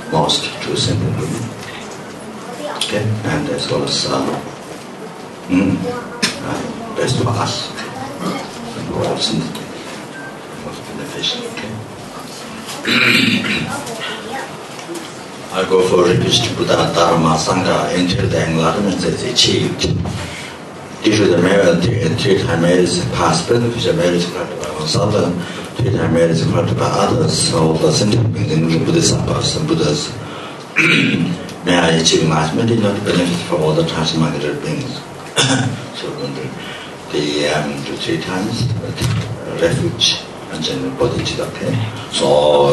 mosque to Simple Buddha. Okay, and as well as best for us, and for all most beneficial. Okay. I go for request Buddha Dharma Sangha enter the enlightenment is achieved. Due to the merit and 3 times merits past beneficial merits granted by oneself, 3 times merits granted by others, so the sentient beings, including Bodhisattvas and Buddhas, may I achieve enlightenment in order to benefit from all the transmigrated beings. So the 3 times refuge and general bodhicitta, okay? So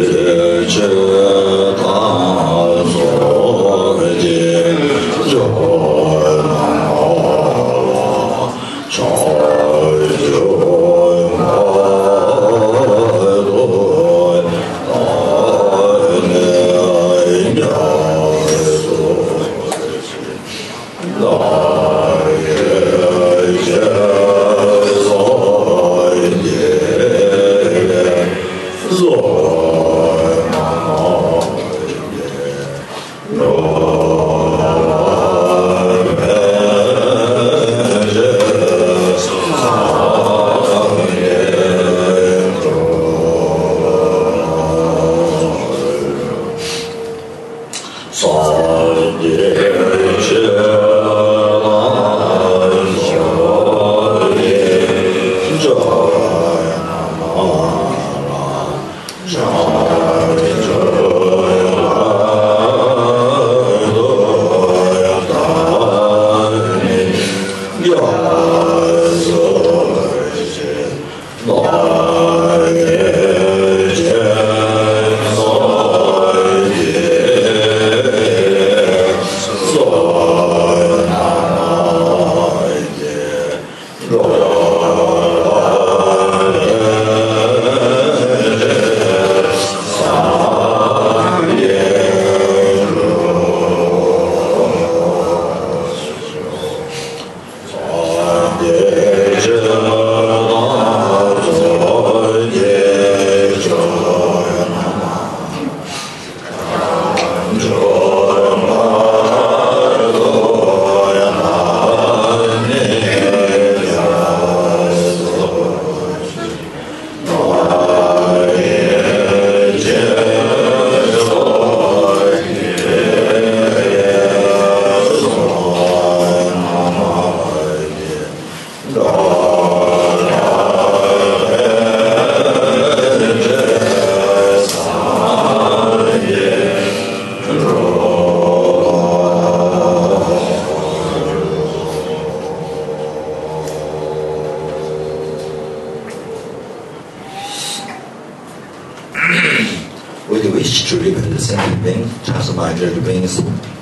with the wish to liberate the sentient beings, transmigrated beings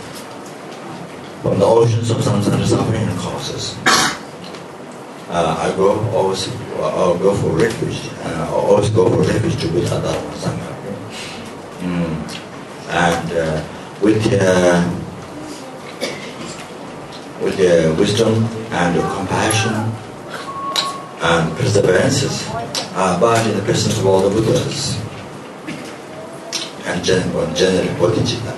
from the oceans of samsara suffering and causes. I always go for refuge. I always go for refuge to Buddha Dharma Sangha. And with the wisdom and the compassion and perseverances, but in the presence of all the Buddhas and generally bodhicitta.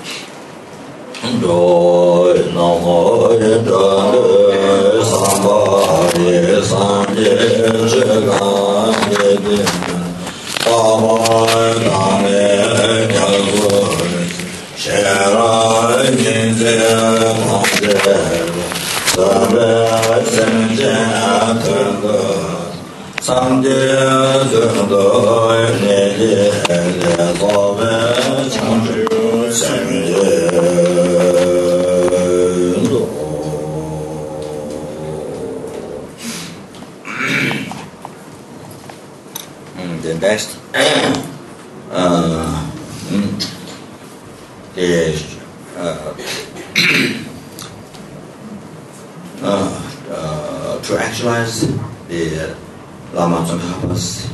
The next is to actualize the Lama Tsongkhapa's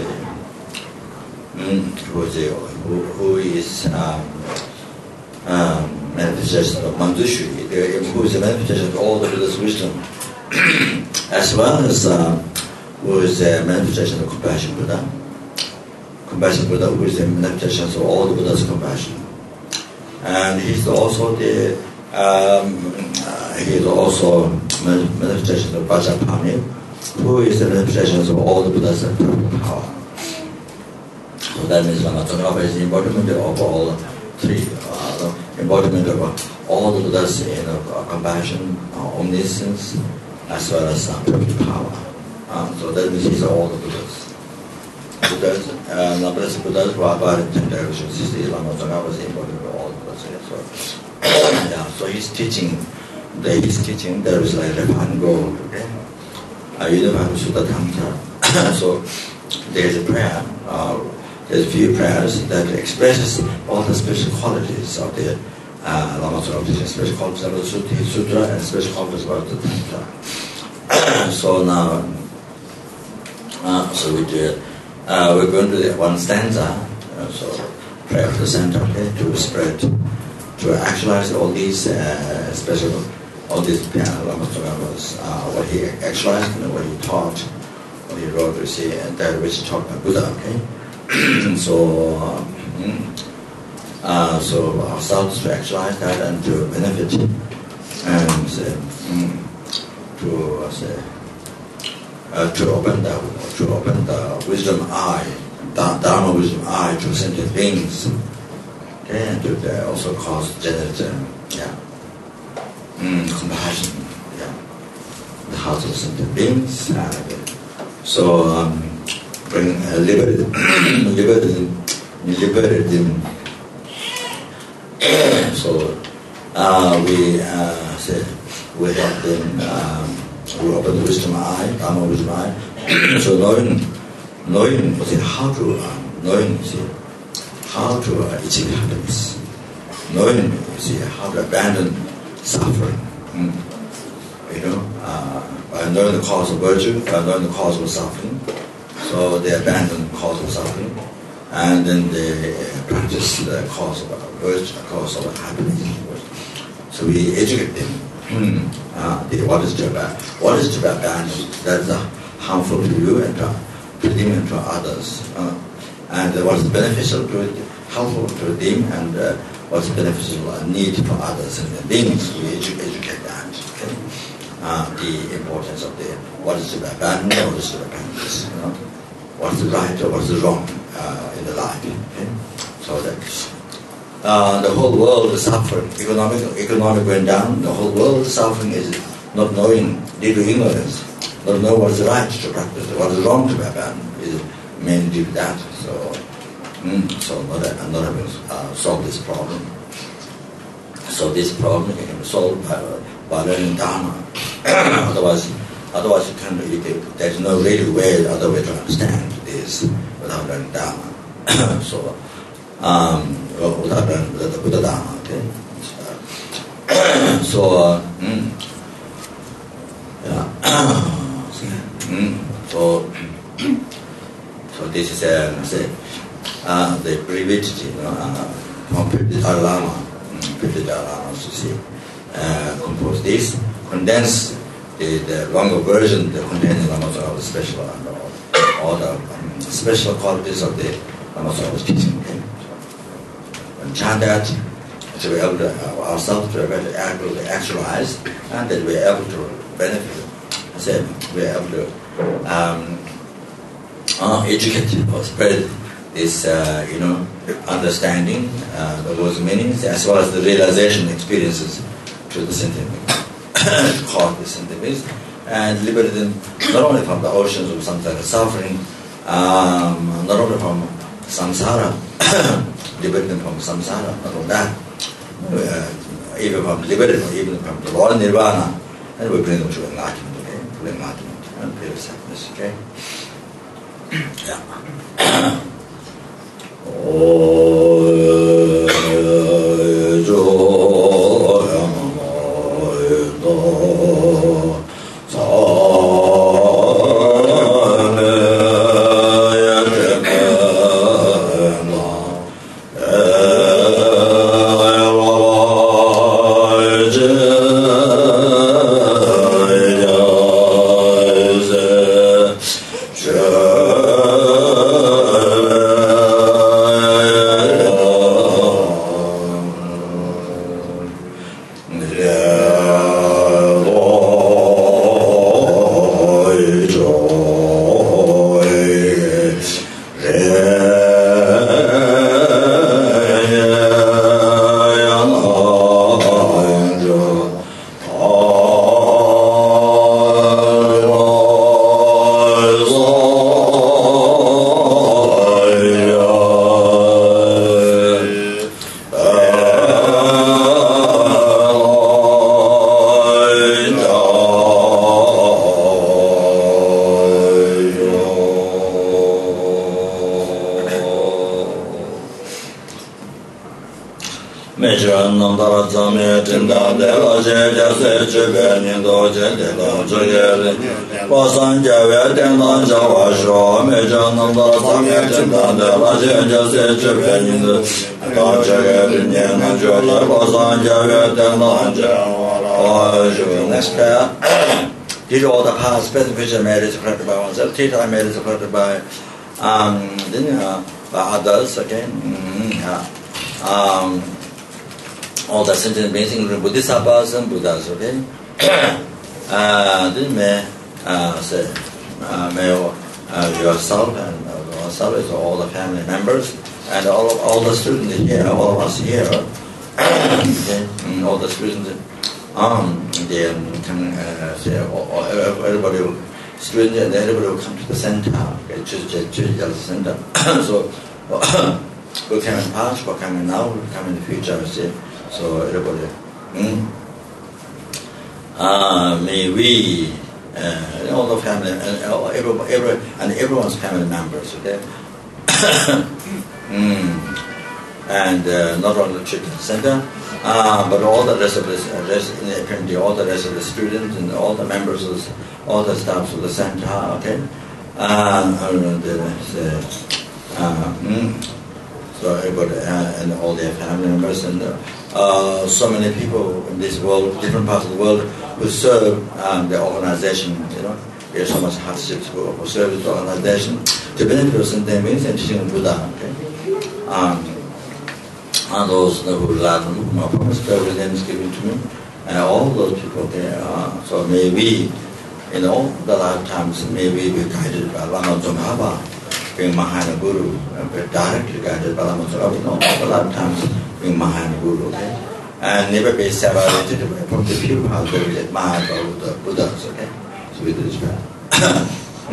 who is manifestation of Manjushri, who is a manifestation of all the Buddha's wisdom, as well as who is a manifestation of Compassion Buddha. Compassion Buddha, who is a manifestation of all the Buddha's compassion. and he's also the manifestation of Vajrapani, who is the manifestation of all the Buddhas and power. So that means Lama is the embodiment of all three, embodiment of all the Buddhas in compassion, omniscience, as well as perfect power. So that means he's all the Buddhas. Buddhas who are about in 10 directions. This is Lama Tsongkhapa is the embodiment of all the Buddhas. So his teaching, there is like Repan Go, okay? Unified Sutta Tantra. So there's a prayer, there's a few prayers that expresses all the special qualities of the Lama Tsongkhapa teaching, special qualities of the Sutra and special qualities about the Tantra. So now, so we do, we're going to do one stanza, so prayer of the center, okay, to spread, to actualize all these special, all these Lama Tsongkhapa's, what he actualized, what he taught, what he wrote, you see, and that which taught by Buddha, okay? So ourselves to actualize that and to benefit and to open the wisdom eye, Dharma wisdom eye to sentient beings, okay, and to also cause generate compassion, the hearts of sentient beings, so bring liberate them. So we help them. We open the wisdom eye, Dharma wisdom eye. So knowing how to achieve happiness, knowing how to abandon suffering. By knowing the cause of virtue, by knowing the cause of suffering, so they abandon the cause of suffering, and then they practice the cause of virtue, the cause of happiness. So we educate them. What is to abandon? That's harmful to you and to them and to others. And what is beneficial to it, helpful to them, and what's beneficial need for others and beings. We educate that. Okay? The importance of what is to be abandoned, what is to be abandoned. What's the right or what's the wrong in the life. Okay? So that the whole world is suffering. Economic went down. The whole world is suffering is not knowing, due to ignorance, not know what is right to practice, what is wrong to be abandoned is mainly due to that. So not having solved this problem. So this problem can be solved by learning Dharma. Otherwise you can't. There's no real way, other way to understand this without learning Dharma. So without learning the Buddha Dharma. Okay. So this is the brevity, from Dalai Lama. You see, compose this, condense the longer version, the containing Lama Tsongkhapa's special all the special qualities of the Lama Tsongkhapa's teaching. Okay? And chant that, to be able to ourselves to be able to actualize, and that we are able to benefit. I said we are able to educate or spread this, understanding, the words meanings, as well as the realization experiences to the sentient beings, cause the sentient beings, and liberate them not only from the oceans of samsara suffering, not only from samsara, liberate them from samsara, not only that, even from the Lord Nirvana, and we bring them to enlightenment, okay? To enlightenment and pure happiness, okay? Yeah. Major number Zame Tinda de la Jesse Chiben Doja de la Joyel Pasan Java Tenda Java Shaw Major number Zame Tinda de la Jesse Chiben Doja Nyan Joya Pasan Java Tenda Java. Next prayer. Did all the past specification marriage corrected by oneself, theta marriage corrected by others again. All the sentient beings, including Bodhisattvas and Buddhas, okay? Then may say, yourself and ourselves is all the family members and all the students here, all of us here, okay? All the students, they can say, everybody will, students and everybody will come to the center, okay? Just center. So, who came in the past, who came in now, who come in the future, see? So everybody, may we, all the family, and everyone's family members, okay? And not only the children's center, but all the rest of the, all the rest of the students and all the members, all the staffs of the center, okay? So everybody and all their family members and so many people in this world, different parts of the world, who serve the organization. You know, there's so much hardships who serve the organization to benefit us in their means and teaching of Buddha. Okay, and those who learn more from his presidents given to me, and all those people there. So may we, in all the lifetimes, may we be guided by Lama Tsongkhapa, being Mahayana Guru, directly guided by Lama Tsongkhapa, in all the lifetimes, being Mahayana Guru, okay? And never be separated from the pure heart, the Mahayana Buddhas, okay? So we do this prayer.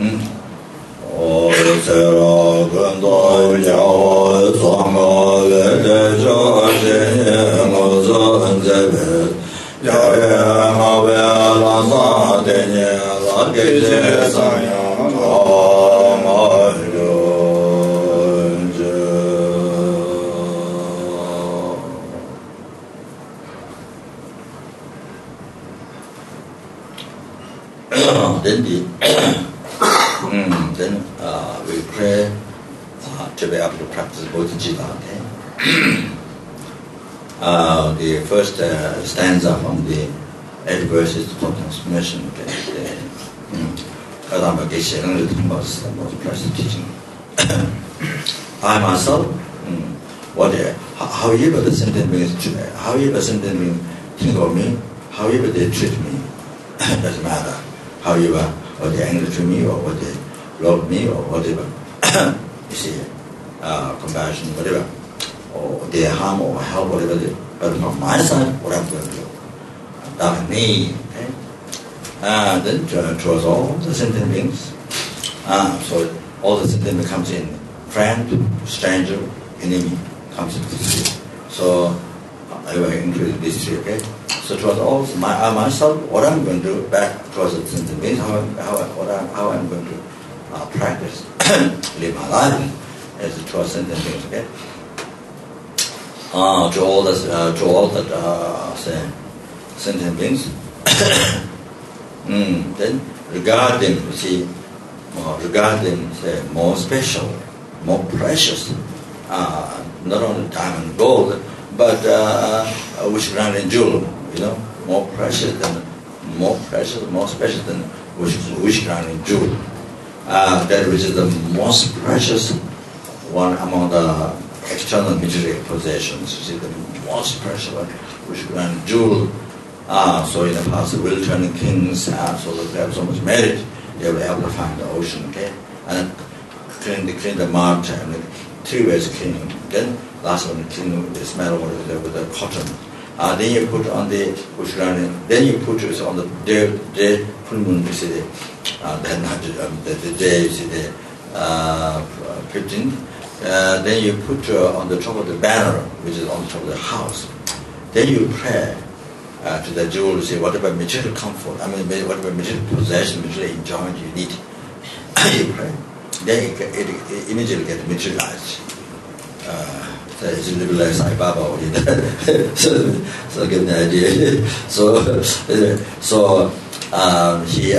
Then we pray to be able to practice Bodhicitta. Okay? The first stanza from the 8 verses of transformation. Okay? Kadamba Geshe Ngang was the most precious teaching. I myself, however the sentient beings, however sentient beings think of me, however they treat me, doesn't matter. However, or they angry to me, or what they love me, or whatever. You see, compassion, whatever, or they harm or help, whatever they. But from my side, what I'm going to do, that me. Okay? Then towards all the sentient beings. So all the sentient beings comes in. Friend, stranger, enemy comes into this three. So I will include these three. Okay. So towards all myself, what I'm going to do back towards the sentient beings, how I'm going to practice, live my life as towards sentient beings. Okay. To all the say sentient beings. Then regard them, you see, regard them say more special, more precious, not only diamond and gold, but wish crown and jewel, you know, more precious, more special than wish crown and jewel. That which is the most precious one among the external material possessions. You see, the most precious one, wish crown and jewel. So in the past, the returning kings, so that they have so much merit, they were able to find the ocean, okay, and clean the mud and 3 ways cleaning. Then last one, clean the smell with the cotton. Then you put on the Ushurani, then you put it on the day full moon, you see the day, you see the 15th. Then you put on the top of the banner, which is on top of the house. Then you pray to the jewel, you say whatever material comfort, whatever material possession, material enjoyment you need, you pray. Then it immediately gets materialized It's a little like Sai Baba or so get the idea. So he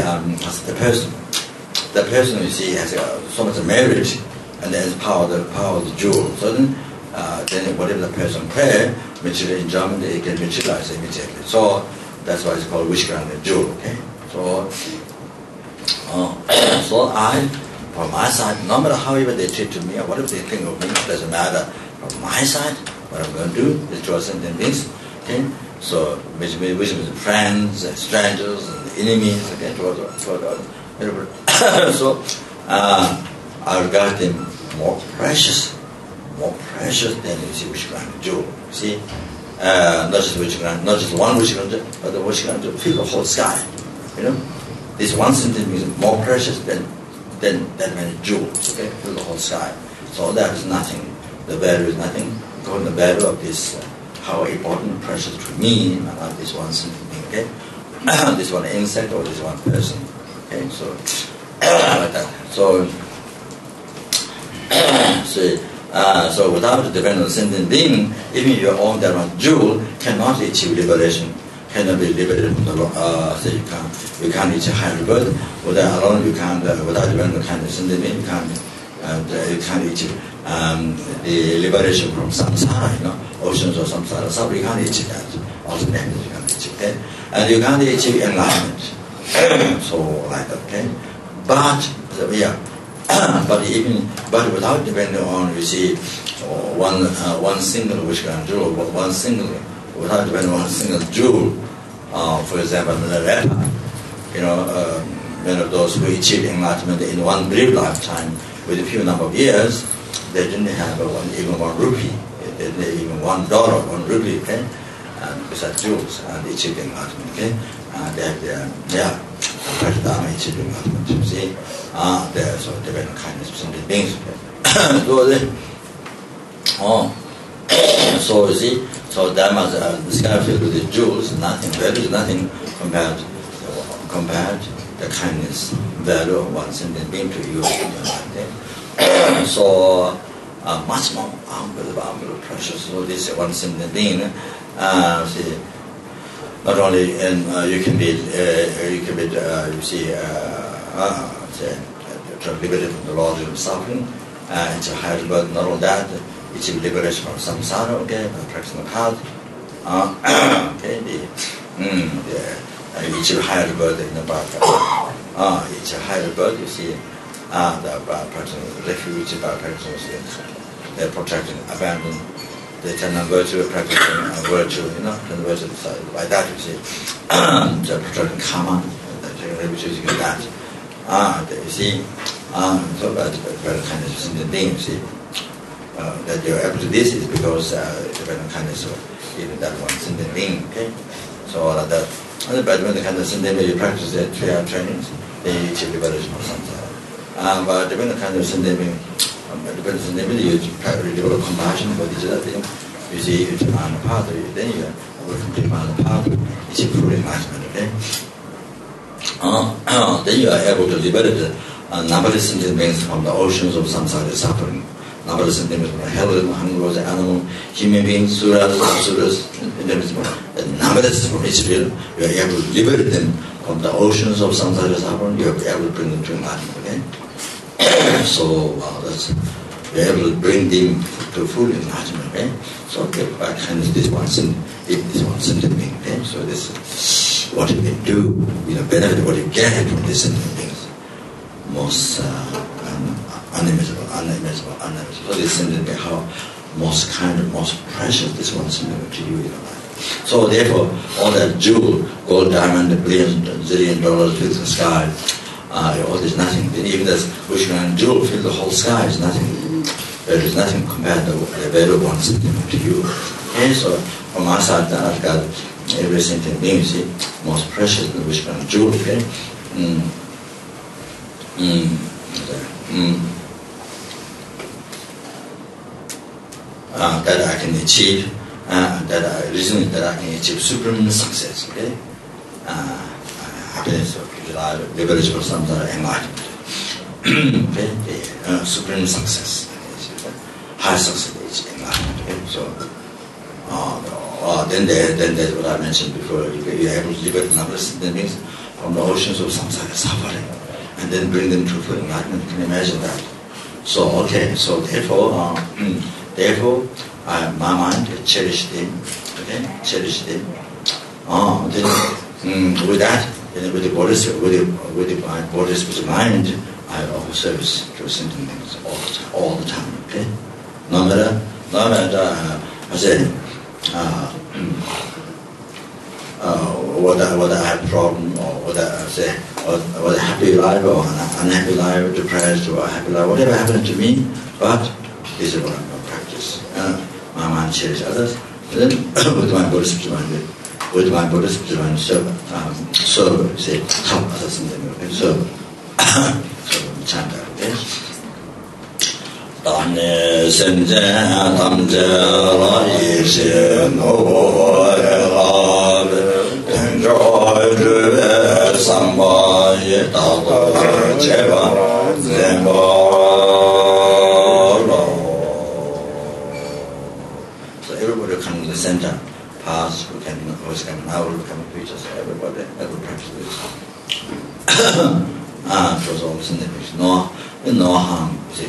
the person you see has so much marriage and there's power of the jewel. So then whatever the person pray, material enjoyment, it can materialize immediately. So that's why it's called wish granted jewel. Okay. So so I, from my side, no matter however they treat me or whatever they think of me, it doesn't matter. From my side, what I'm going to do is draw something things. Okay. So which means friends, strangers, and enemies. Okay. So I regard them more precious than you see wish granted jewel. See, not just one wish granted, but the wish granted fill the whole sky. You know, this one sentence means more precious than that many jewels. Okay, fill the whole sky. So that is nothing. The value is nothing. According to the value of this, how important, precious to me, not this one sentence. Okay, this one insect or this one person. Okay, so like that. So without depending on sentient being, even your own that one jewel cannot achieve liberation, cannot be liberated from the law. So you can't achieve higher birth. Without alone, you can't. Without depending on kind of sentient being, you can't achieve the liberation from samsara. You know, oceans of samsara. So you can't achieve that. Ultimately, you can't achieve that, and you can't achieve enlightenment. So like that. Okay, but but without depending on, you see, one single wish granted jewel, without depending on one single jewel, for example, Milarepa, you know, many of those who achieved enlightenment in one brief lifetime, with a few number of years, they didn't have even one rupee, they didn't even $1, 1 rupee, okay, besides jewels, and they achieved enlightenment, okay, they have Dharma achieved enlightenment, you see. There's a different kindness of sentient beings. So you see, so Dharma, the sky filled with the jewels, nothing, value is nothing compared to the kindness, value of one sentient being to you. So much more unbelievable, precious. So this one sentient being, see, not only you can be, you see. Liberated from the laws of suffering, it's a higher birth. Not only that, it's a liberation from samsara, okay, by practicing the path. Okay, it's a higher birth in the bhakti. It's a higher birth, you see, the practicing refuge, by practicing they're protecting, abandon, they turn on virtue, practicing virtue, you know, and virtue by that, you see, they're protecting karma, they're using that. You see, so that's very kindness of sentient being, you see. That you're able to this is because the very kindness of even that one sentient being, okay? So all of that. And when the kind of sentient being, you practice the 3-hour trainings, then you achieve liberation from samsara. But the kind of sentient being, you develop compassion for each other, you see, if you're on the path, then you will complete on the path, it's a full enlightenment, okay? Then you are able to liberate numberless sentient beings from the oceans of samsara suffering. Numberless sentient beings from hell, hungry, animal, human beings, suras, asuras, numberless from each field. You are able to liberate them from the oceans of samsara suffering. You are able to bring them to enlightenment. Okay? So you are able to bring them to full enlightenment. Okay? So by kindness, this one sentient being. Okay? So this is what you can do, benefit what you get from these sentient beings. Most unimaginable. So this sentient being, how most kind, most precious this one sentient being to you in your life. So therefore, all that jewel, gold, diamond, billions, zillion dollars fill the sky, all this nothing. Then even this wish granted jewel fill the whole sky is nothing. There is nothing compared to the value of one sentient being to you. Okay, so from our side, I've got every sentient being, you see, most precious than the wish granted jewel. Okay. That I can achieve, reasoning that I can achieve supreme success, okay? Happiness, liberation from samsara, enlightenment. Okay? Supreme success, high success, enlightenment. Okay? So, then that's what I mentioned before. You're able to liberate numbers. That means from the oceans of samsara suffering, and then bring them to full enlightenment. You can imagine that. So okay. So therefore, my mind cherished him. Okay, cherished him. Then with that, then with the bodhisattva's mind, I offer service to sentient beings all the time. Okay, no matter I say whether I have a problem or whether I say whether happy life or unhappy life, depressed or happy life, whatever happens to me, but this is what I'm going to practice. My mind cherishes others, and then with my bodhisattva mind, serve, say, help others in them, okay? Serve, chant that, okay? Dāne sēnzē tāmzē lāyī shē nōgō lābē tēnzhō rūvē sāmbā yé tātō chēvā zēmbā lō. So everybody come to the center, past, who can always come now, who come to preachers, everybody practice this. Because all this in the picture, no harm, see.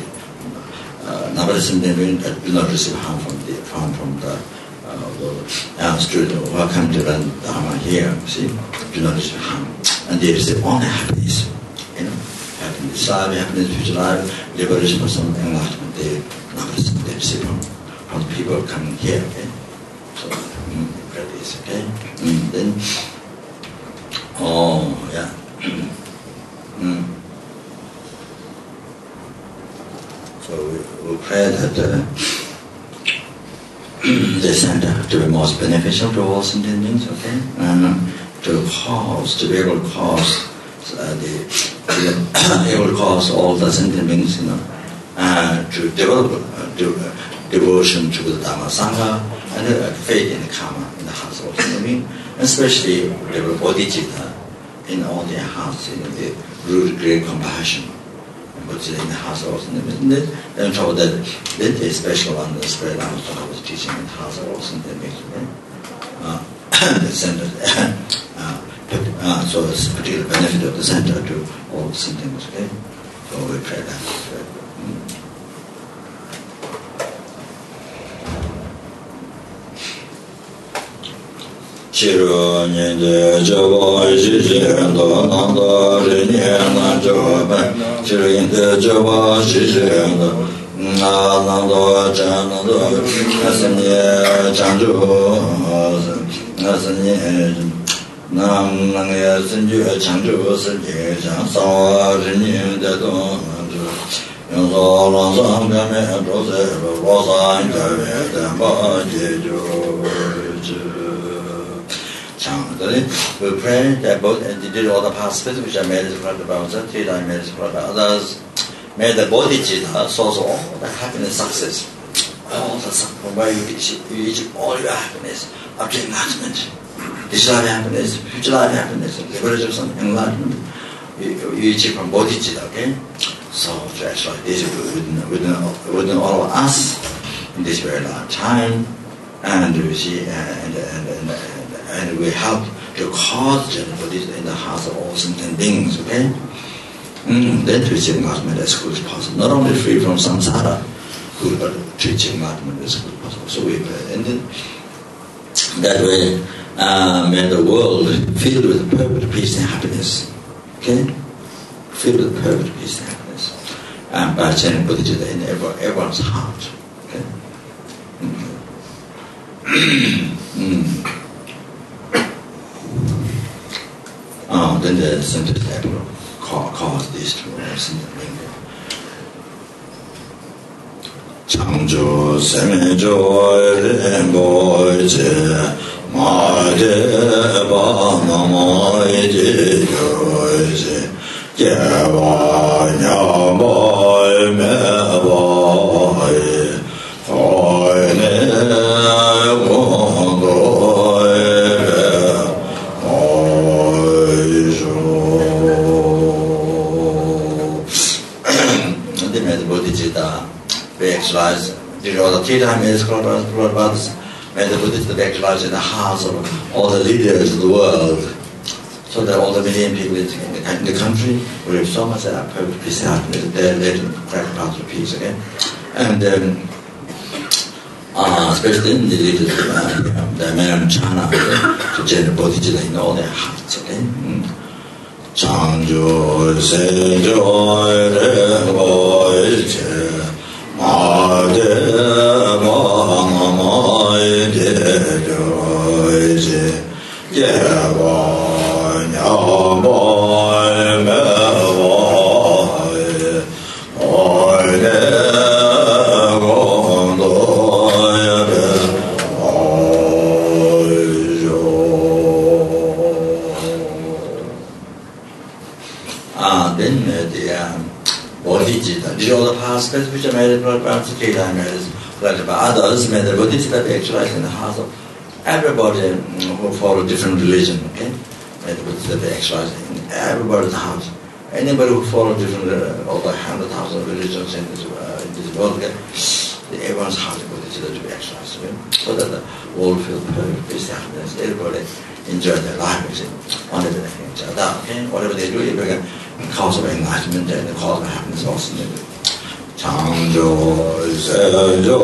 Do not receive harm from the student who come to learn Dharma here. See, do not receive harm, and they receive only happiness. You know, happiness, life, happiness, future life, liberation from some enlightenment. They receive from the people coming here. Okay, so practice. Okay, then So we pray that the center to be most beneficial to all sentient beings, okay, and to be able to cause all the sentient beings, to develop devotion to the Dhamma Sangha and faith in the karma in the hearts of all sentient beings, especially develop bodhicitta in all their hearts, the root great compassion. In the house also, then trouble that the special one, the spread out of was teaching in the house also, and makes the center. So it's a particular benefit of the center to all the symptoms. Okay, so we pray that. Chiru Ninde Java Shishendo Nanda Rinyana Java Chiru Ninde Java Shishendo Nanda Jananda Nasanye Chanju Nasanye Nam Nangya Sanju Chanju Sanje Sawa Rinyana Donju Yonzo Lanzam Game Prose Rosa Jave Damba Jeju. We pray that both did all the past spirits which are made as part of ourselves, 3 times made as part of others, may the bodhicitta source of all the happiness, success, all the suffering, where you achieve all your happiness, up to enlightenment, this life happiness, future life happiness, liberation of some enlightenment, you achieve from bodhicitta, okay? So just like this within all of us in this very long time, and we see and we help to cause generations in the hearts of all sentient beings, okay? Then to achieve enlightenment as quick as possible. Not only free from samsara, but to achieve enlightenment as quick as possible. So we and then that way may the world filled with perfect peace and happiness. Okay? Filled with perfect peace and happiness. And by chanting bodhicitta in everyone's heart. Okay? Then the center step will cause this to bring them. Changju Semejo Remboje Made Banamoje Yoje Jeva Nyamoy Mevoy Hoine we exercise, did all the 3-time is Prabhupada made the Buddhists to be actualized in the hearts of all the leaders of the world, so that all the million people in the country will have so much perfect peace and happiness. They're led to practice path of peace again. And especially in the leaders, the man of China, to generate Bodhicitta in all their hearts, okay? Changjo Senjo Revoiche Made Mamai Dejoiche Yeva Nyamai Mevai Oide Bodhicitta. These are all the past which are made by Prabhupada, made by others, made the Bodhicitta be actualized in the hearts of everybody who follow different religion, okay? Made the Bodhicitta be actualized in everybody's heart. Anybody who follow different, over 100,000 religions in this world, okay? Everyone's heart of Bodhicitta to be actualized, okay? So that the world feels perfect, peace, happiness, everybody enjoy their life, you see, whatever they can enjoy that, okay? Whatever they do, it becomes the cause of enlightenment and the cause of happiness also. Changjo Sejo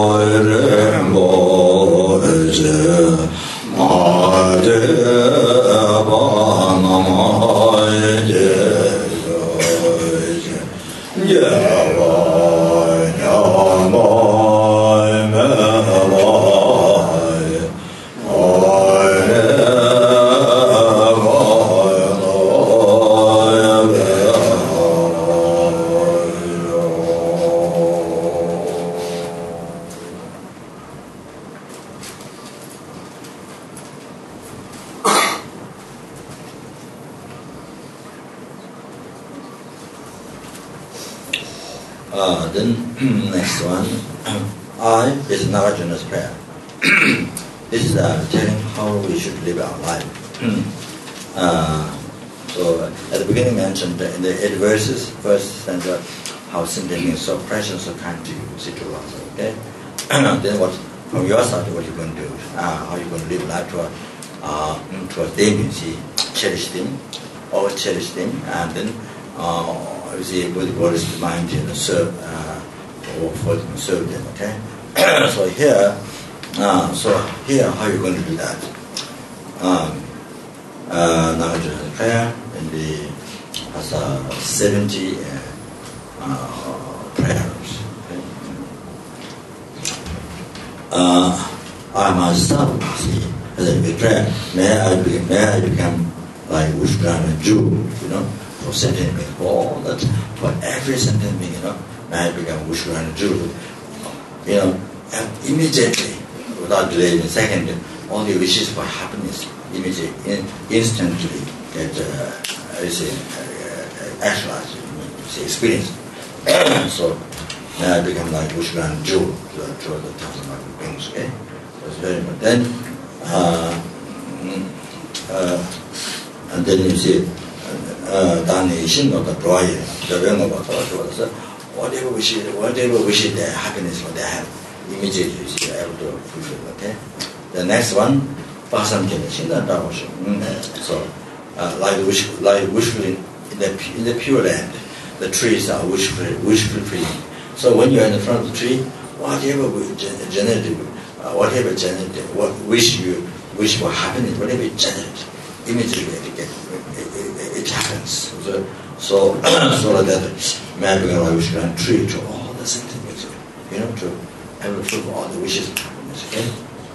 Rembo Je Made Banamai Dejoje Yeva Nyamai Mevai Oide then next one, I is Nagarjuna's prayer. This is telling how we should live our life. So at the beginning mentioned in the 8 verses, first stanza, how Sindhi is so precious, so kind to you, Siddhartha, okay? Then what, from your side, what you're going to do, how you're going to live life towards them, you see, cherish them, always cherish them, and then you see, with what is the mind, you know, serve, or for them, serve them, okay? So here, how are you going to do that? Nagarjuna's prayer, and the 70 prayers. Okay? I myself, see, as a prayer, may I become like Ushgrana Jew, you know, for sentient being, for all that, for every sentient being, you know, may I become Ushgrana Jew, you know, and immediately, without delay in a second, all the wishes for happiness immediately, instantly get actualized, experienced. So now I become like Ushgrana Jew to the thousand of beings. Okay, that's very important. Then and then you see, whatever wishes their happiness what they have, immediately you see able to fulfill. Okay. The next one, so like wishful in the pure land, the trees are wishful free. So when you are in the front of the tree, whatever wish for happiness, whatever you generate, immediately it happens. So that man become a wish grand tree to all the sentiments, you know, to ever fulfill all the wishes for happiness. Okay.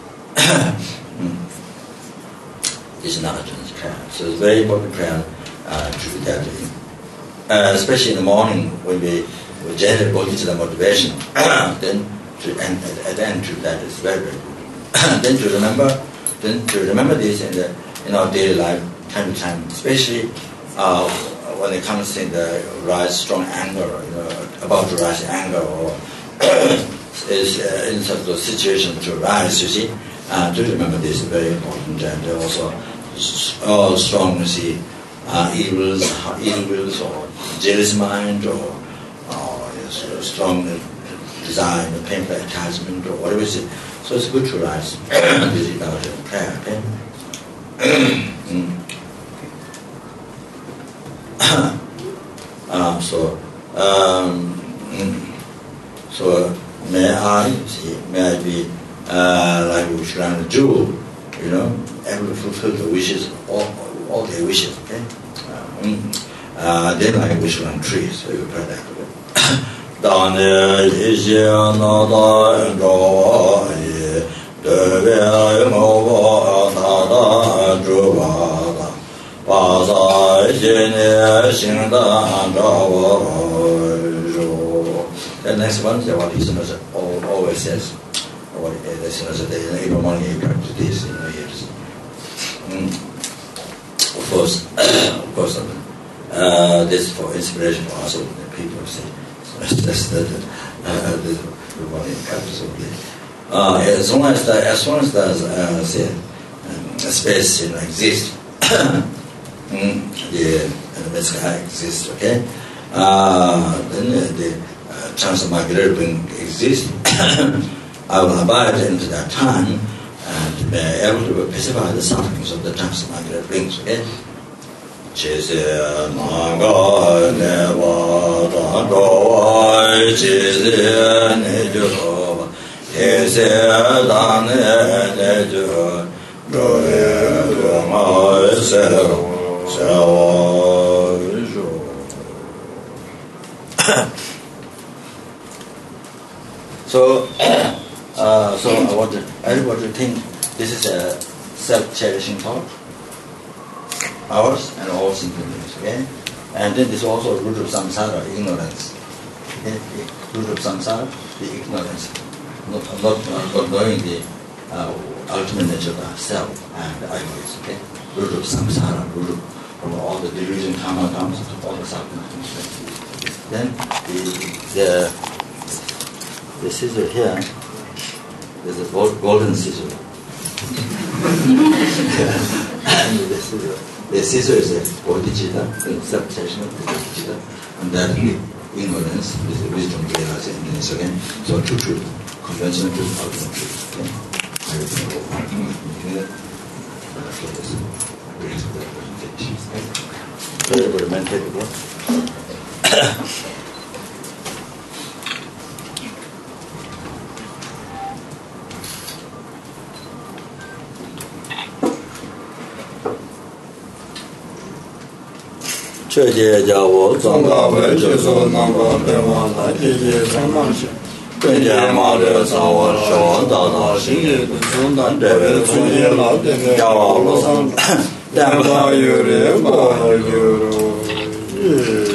This is Nagarjuna's prayer. So it's a very important prayer to do that. Especially in the morning when we generate bodhicitta motivation, then at the end to that is very, very good. Then to remember this in our daily life, time to time, especially when it comes to the strong anger, you know, about to rise anger, or is in such a situation to rise, you see. To remember this is very important, and also strong, you see, evil wills or jealous mind, or strong design, painful attachment, or whatever it is. So it's good to rise this indulgent prayer. So may I be like Vishnu Jew, able to fulfill the wishes, all their wishes. Okay. Then like Vishnu tree, so you pray that. The next one is what listeners always says. What listeners say, every morning you practice this in years. Of course, this is for inspiration for us. People say that's the morning practice of this. As long as the space exists, the sky exists. Okay, then the transmigratory being exists. I will abide into that time and be able to pacify the sufferings of the transmigratory beings. Okay. So I want everybody to think this is a self-cherishing thought, ours and all simple beings, okay? And then this is also root of samsara, ignorance. Okay? Root of samsara, the ignorance, not knowing the ultimate nature of the self and the egoism, okay? Root of samsara, root from all the delusion, karma comes to all the suffering. Then the scissor here, there's a golden scissor. And the scissor is a bodhicitta, self-attachment, bodhicitta, and that ignorance is the wisdom realizing ignorance again. So true truth, conventional truth, ultimate truth. Okay? Everything will happen. Very meditate the work. 这些家伙长大为接受南瓜变化来解决三芒性，更加马的上我手到到心里的中南这边出现老点的家伙上，但不有人过有。